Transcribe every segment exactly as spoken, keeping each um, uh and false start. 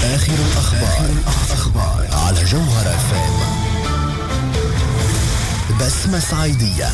آخر الأخبار, الأخبار على جوهر اف ام. بسمة صعيدية.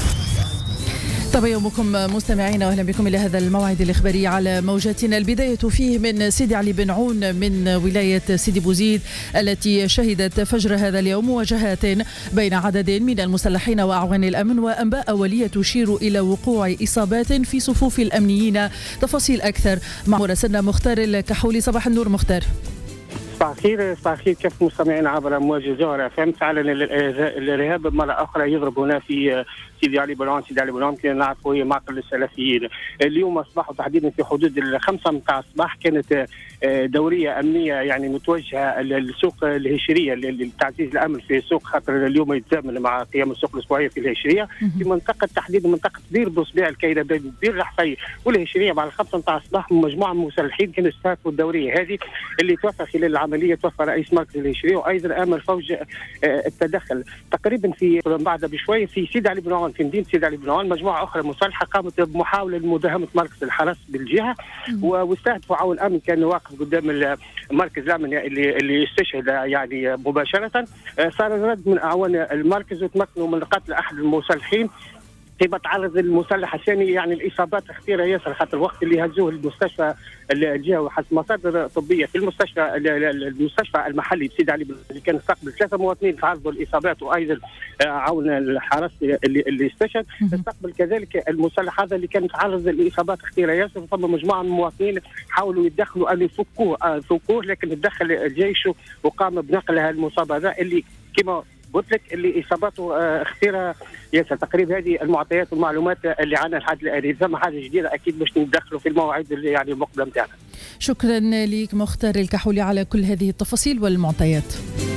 طب يومكم مستمعين، واهلا بكم الى هذا الموعد الاخباري على موجاتنا. البدايه فيه من سيدي علي بن عون من ولايه سيدي بوزيد التي شهدت فجر هذا اليوم مواجهات بين عدد من المسلحين واعوان الامن، وانباء اوليه تشير الى وقوع اصابات في صفوف الامنيين. تفاصيل اكثر مع مراسلنا مختار الكحولي. صباح النور مختار. صباح الخير. صباح الخير كيف مستمعين عبر امواج جوهر اف ام. فعلا الارهاب مره اخرى يضرب هنا في سيدي علي بن عون. سيدي علي بن عون كنا نعرفوا هي معقل السلفيين. اليوم اصبحوا تحديدا في حدود الخمسه متاع الصباح كانت دوريه امنيه يعني متوجهه للسوق الهشريه لتعزيز الامن في السوق، خاطر اليوم يتزامن مع قيام السوق الاسبوعيه في الهشريه في منطقه تحديدا منطقه بير بوصبيع الكاينه بين بير الرحفي والهشريه. بعد الخمسه متاع الصباح مجموعه من المسلحين كانوا يستهدفوا الدوريه هذه اللي توفى خلال العمليه. توفى رئيس مركز الهشريه وايضا امر فوج التدخل. تقريبا في بعد بشويه في سيدي علي بن عون في مدينه سيدي علي بن عون مجموعه اخرى مسلحه قامت بمحاوله لمداهمه مركز الحرس بالجهه، واستهدفوا عون امن كان واقف قدام المركز الامن اللي اللي استشهد يعني مباشره. صار الرد من اعوان المركز وتمكنوا من قتل احد المسلحين. كيف تعرض المسلح الثاني يعني الاصابات خطيره ياسر، خاطر الوقت اللي هزوه المستشفى الجهوي حسب مصادر طبيه في المستشفى المستشفى المحلي بسيدي علي اللي كان استقبل ثلاثه مواطنين تعرضوا للاصابات، وايضا عون الحرس اللي اللي استشهد استقبل كذلك المسلح هذا اللي كان تعرض لاصابات خطيره ياسر. ثم مجموعه من المواطنين حاولوا يدخلوا ان يفكوه فكوه لكن تدخل الجيش وقام بنقل المصاب هذا اللي كما قلت لك اللي اصاباته خطيره ياسر. تقريبا هذه المعطيات والمعلومات اللي عنا لحد الان. ثم حاجه جديده اكيد باش ندخلوا في المواعيد اللي يعني المقبله نتاعنا. شكرا لك مختار الكحولي على كل هذه التفاصيل والمعطيات.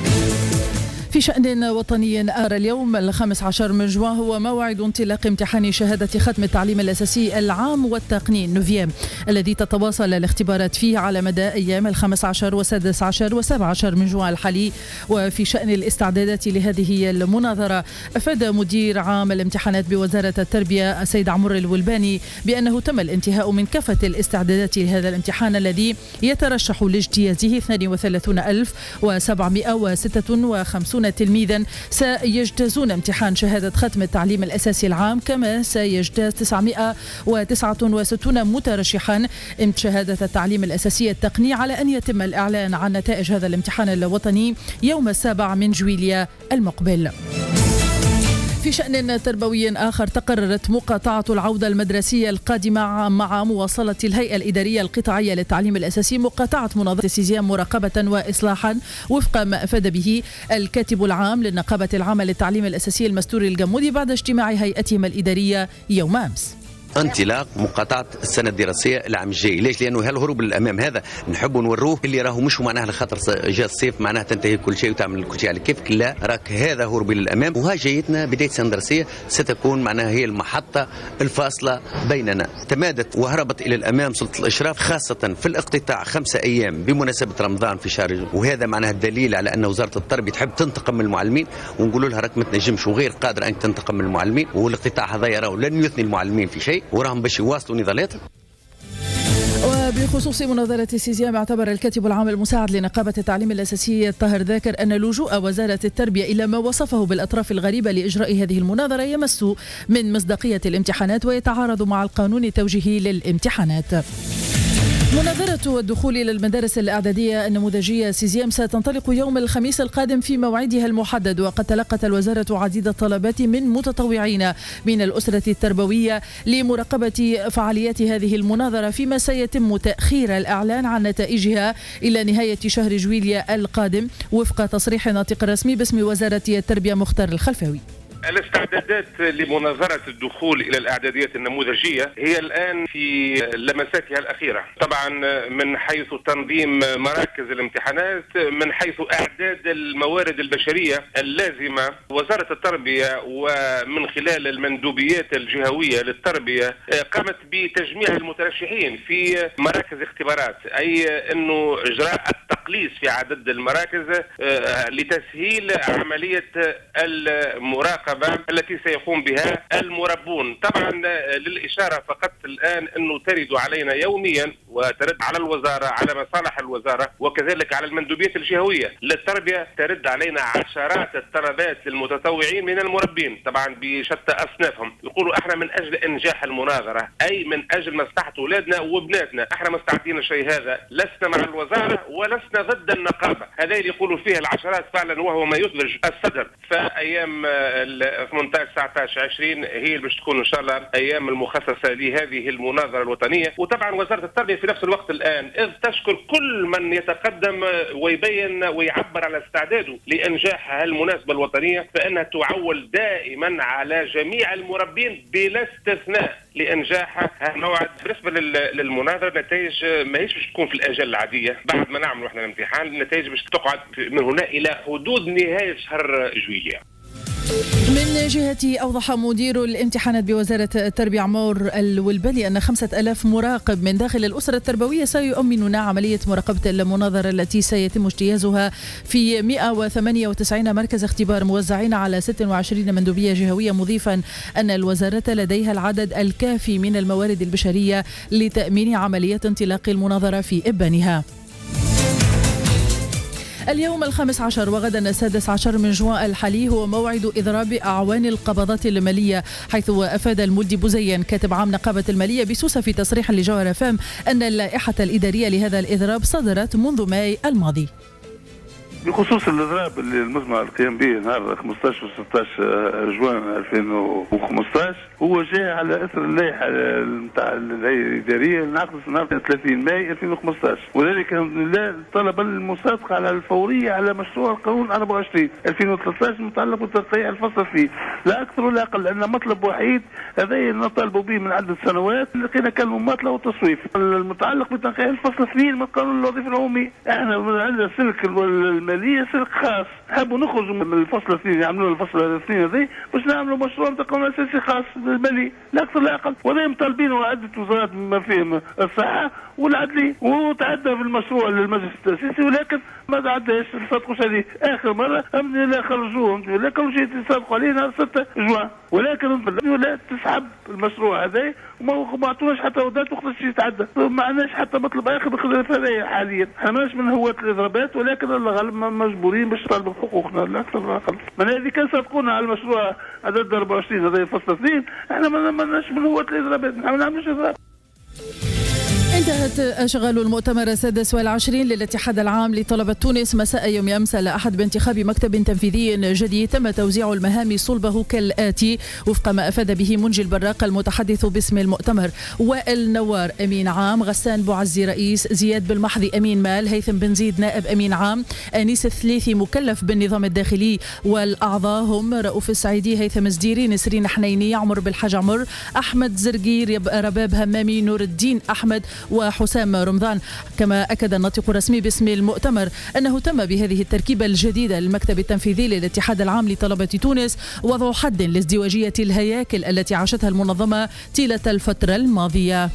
في شأن وطني آخر، اليوم الخامس عشر من جوان هو موعد انطلاق امتحان شهادة ختم التعليم الأساسي العام والتقنين نوفيام، الذي تتواصل الاختبارات فيه على مدى أيام الخامس عشر والسادس عشر والسابع عشر من جوان الحالي. وفي شأن الاستعدادات لهذه المناظرة، أفاد مدير عام الامتحانات بوزارة التربية السيد عمر الولباني بأنه تم الانتهاء من كافة الاستعدادات لهذا الامتحان الذي يترشح لاجتيازه اثنين وثلاثين ألف وسبعمائة وستة وخمسين تلميذا سيجتازون امتحان شهادة ختم التعليم الأساسي العام، كما سيجتاز تسعمائة وتسعة وستين مترشحا شهادة التعليم الأساسي التقني، على أن يتم الإعلان عن نتائج هذا الامتحان الوطني يوم السابع من جويليا المقبل. في شأن تربوي آخر، تقررت مقاطعة العودة المدرسية القادمة مع مواصلة الهيئة الإدارية القطاعية للتعليم الأساسي مقاطعة منظمة سيزيام مراقبة وإصلاحا وفق ما أفاد به الكاتب العام للنقابة العامة للتعليم الأساسي المستوري الجمودي بعد اجتماع هيئتهم الإدارية يوم أمس. انطلاق مقاطعه السنه الدراسيه العام الجاي. ليش؟ لانه هالهروب للامام هذا نحب نوروه اللي راهو مش معناها لخاطر جاء الصيف معناها تنتهي كل شيء وتعمل كل شيء على كيفك، لا، راك هذا هروب للامام. وها جايتنا بدايه السنه الدراسيه ستكون معناها هي المحطه الفاصله بيننا. تمادت وهربت الى الامام سلطه الاشراف، خاصه في الاقتطاع خمسه ايام بمناسبه رمضان في شهر، وهذا معناها الدليل على ان وزاره التربيه تحب تنتقم من المعلمين، ونقولوا لها راك ما تنجمش وغير قادر انك تنتقم من المعلمين. والاقتطاع هذا يراه لن يثني المعلمين في شيء وراهم باش يواصلوا نضالاتهم. وبخصوص مناظرة سيزيام، اعتبر الكاتب العام المساعد لنقابة التعليم الأساسي طاهر ذاكر أن لجوء وزارة التربية إلى ما وصفه بالأطراف الغريبة لإجراء هذه المناظرة يمس من مصداقية الامتحانات ويتعارض مع القانون التوجيهي للامتحانات. مناظرة الدخول إلى المدارس الإعدادية النموذجية سيزيام ستنطلق يوم الخميس القادم في موعدها المحدد، وقد تلقت الوزارة عديد الطلبات من متطوعين من الأسرة التربوية لمراقبة فعاليات هذه المناظرة، فيما سيتم تأخير الإعلان عن نتائجها إلى نهاية شهر جويليا القادم وفق تصريح ناطق رسمي باسم وزارة التربية مختار الخلفاوي. الاستعدادات لمناظرة الدخول إلى الإعداديات النموذجية هي الآن في لمساتها الأخيرة، طبعا من حيث تنظيم مراكز الامتحانات، من حيث إعداد الموارد البشرية اللازمة. وزارة التربية ومن خلال المندوبيات الجهوية للتربية قامت بتجميع المترشحين في مراكز اختبارات، أي أنه إجراء التقييم تقليص في عدد المراكز لتسهيل عملية المراقبة التي سيقوم بها المربون. طبعا للإشارة فقط الآن أنه ترد علينا يوميا وترد على الوزارة، على مصالح الوزارة وكذلك على المندوبيات الجهوية للتربية، ترد علينا عشرات الطلبات للمتطوعين من المربين طبعا بشتى أصنافهم، يقولوا احنا من أجل إنجاح المناظرة، أي من أجل مصلحة أولادنا وبناتنا، احنا مستعدين الشيء هذا، لسنا مع الوزارة ولسنا ضد النقابة. هذا اللي يقولوا فيه العشرات فعلا وهو ما يثلج الصدر. فأيام ثمانية عشر تسعة عشر عشرين هي اللي باش تكون إن شاء الله أيام المخصصة لهذه المناظرة الوطنية. وطبعا وزارة التربية في نفس الوقت الآن إذ تشكر كل من يتقدم ويبين ويعبر على استعداده لإنجاح هالمناسبة الوطنية، فإنها تعول دائما على جميع المربين بلا استثناء لإنجاح هالموعد. بالنسبة للمناظرة النتائج ما هيش باش تكون في الأجل العادية، بعد ما نعملوا احنا الامتحان النتائج باش تقعد من هنا إلى حدود نهاية شهر جويلية. من جهته أوضح مدير الامتحانات بوزارة التربية عمور الولبلي أن خمسة ألاف مراقب من داخل الأسرة التربوية سيؤمنون عملية مراقبة المناظرة التي سيتم اجتيازها في مئة وثمانية وتسعين مركز اختبار موزعين على ستة وعشرين مندوبية جهوية، مضيفا أن الوزارة لديها العدد الكافي من الموارد البشرية لتأمين عملية انطلاق المناظرة في إبانها. اليوم الخامس عشر وغدا السادس عشر من جوان الحالي هو موعد إضراب أعوان القبضات المالية، حيث أفاد المدي بوزيان كاتب عام نقابة المالية بسوسة في تصريح لجوهر فام أن اللائحة الإدارية لهذا الإضراب صدرت منذ ماي الماضي. بخصوص الاضراب اللي المزمع القيام به نهار خمسطاش و ستطاش جوان ألفين وخمسطاش هو جاء على اثر اللائحه نتاع الهيئه الاداريه الناقص نهار ثلاثين ماي ألفين وخمسطاش، وذلك الحمد لله طلب المصادقه على الفوريه على مشروع القانون أربعة وعشرين ألفين وثلاثطاش المتعلق بترقيع الفصل فيه، لا اكثر ولا اقل، لان مطلب وحيد هذا نطالبوا به من عده سنوات، لقينا كان مماطله وتصويف المتعلق بترقيع الفصل اثنين من قانون الوظيفه العمومي. احنا من عندنا سلك الماليه سلك خاص، حابوا نخرجوا من الفصل الاثنين يعملوا الفصل الاثنين هذي باش نعملوا مشروع تاع قانون اساسي خاص بالمالي، لا اكثر لا اقل، وهذا مطالبينه عده وزارات بما فيهم الصحه والعدليه، وتعدى في المشروع للمجلس التاسيسي ولكن ما تعداش الصدقوش هذه. اخر مره الحمد لله خرجوه الحمد لله كل شيء يصادقوا عليه نهار ستة جوان، ولكن الحمد لله تسحب المشروع هذا وما عطوناش حتى ودات وقت الشيء يتعدى، ما عندناش حتى مطلب اخر بخلاف هذا حاليا. احنا ماناش من هواة الاضرابات، ولكن الله غالب مجبورين باش نطالبوا بحقوقنا لا اكثر ولا اقل. من هذه كان صدقونا على المشروع عدد أربعة وعشرين هذا فصل اثنين، احنا ماناش من هواة الاضرابات، احنا ما نعملوش اضراب. انتهت أشغال المؤتمر السادس والعشرين للاتحاد العام لطلبة تونس مساء يوم أمس الأحد بانتخاب مكتب تنفيذي جديد. تم توزيع المهام صلبه كالآتي وفق ما أفاد به منجي البراق المتحدث باسم المؤتمر: وائل نوار أمين عام، غسان بوعزي رئيس، زياد بالمحضي أمين مال، هيثم بن زيد نائب أمين عام، أنيس الثليثي مكلف بالنظام الداخلي، والأعضاء هم رؤوف السعيدي، هيثم الزديري، نسرين حنيني، عمر بالحاج عمر، أحمد زرقي، رباب همامي، نور الدين أحمد وحسام رمضان. كما أكد الناطق الرسمي باسم المؤتمر أنه تم بهذه التركيبة الجديدة للمكتب التنفيذي للاتحاد العام لطلبة تونس وضع حد لازدواجية الهياكل التي عاشتها المنظمة طيلة الفترة الماضية.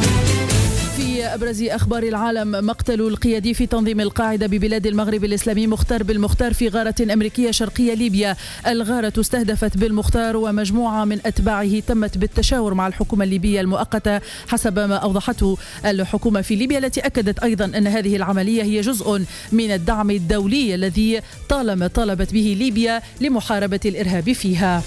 في أبرز أخبار العالم: مقتل القيادي في تنظيم القاعدة ببلاد المغرب الإسلامي مختار بالمختار في غارة أمريكية شرقية ليبيا. الغارة استهدفت بالمختار ومجموعة من أتباعه تمت بالتشاور مع الحكومة الليبية المؤقتة حسب ما أوضحته الحكومة في ليبيا، التي أكدت أيضا أن هذه العملية هي جزء من الدعم الدولي الذي طالما طالبت به ليبيا لمحاربة الإرهاب فيها.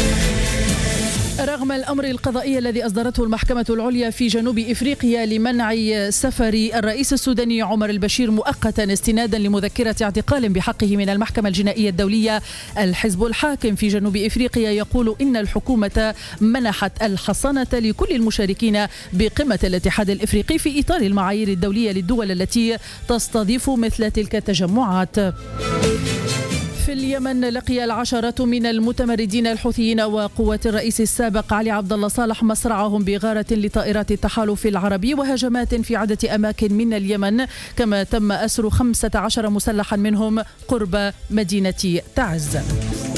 رغم الأمر القضائي الذي أصدرته المحكمة العليا في جنوب إفريقيا لمنع سفر الرئيس السوداني عمر البشير مؤقتا استنادا لمذكرة اعتقال بحقه من المحكمة الجنائية الدولية، الحزب الحاكم في جنوب إفريقيا يقول إن الحكومة منحت الحصانة لكل المشاركين بقمة الاتحاد الإفريقي في إطار المعايير الدولية للدول التي تستضيف مثل تلك التجمعات. في اليمن لقي العشرات من المتمردين الحوثيين وقوات الرئيس السابق علي عبد الله صالح مصرعهم بغارة لطائرات التحالف العربي وهجمات في عدة أماكن من اليمن، كما تم أسر خمسة عشر مسلحا منهم قرب مدينة تعز.